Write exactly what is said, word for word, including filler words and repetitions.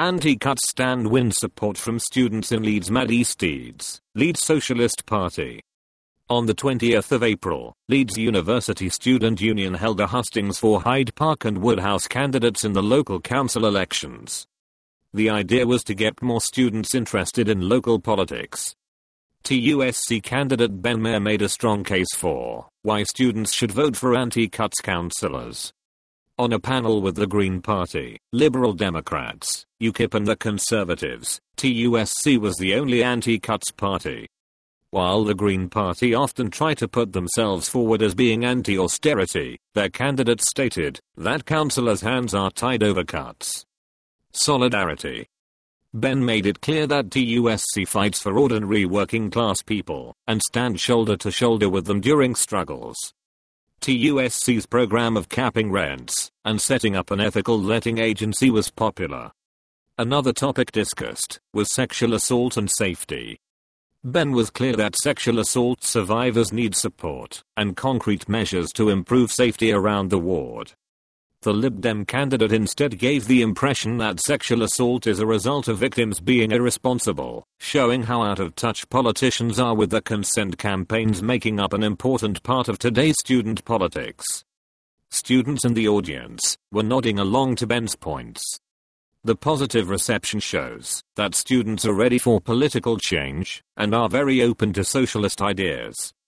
Anti-cuts stand wins support from students in Leeds. Mad East Leeds, Leeds Socialist Party. On the twentieth of April, Leeds University Student Union held a hustings for Hyde Park and Woodhouse candidates in the local council elections. The idea was to get more students interested in local politics. T U S C candidate Ben Maher made a strong case for why students should vote for anti-cuts councillors. On a panel with the Green Party, Liberal Democrats, U KIP and the Conservatives, T U S C was the only anti-cuts party. While the Green Party often try to put themselves forward as being anti-austerity, their candidates stated that councillors' hands are tied over cuts. Solidarity. Ben made it clear that T U S C fights for ordinary working class people and stands shoulder to shoulder with them during struggles. T U S C's program of capping rents and setting up an ethical letting agency was popular. Another topic discussed was sexual assault and safety. Ben was clear that sexual assault survivors need support and concrete measures to improve safety around the ward. The Lib Dem candidate instead gave the impression that sexual assault is a result of victims being irresponsible, showing how out of touch politicians are with the consent campaigns making up an important part of today's student politics. Students in the audience were nodding along to Ben's points. The positive reception shows that students are ready for political change and are very open to socialist ideas.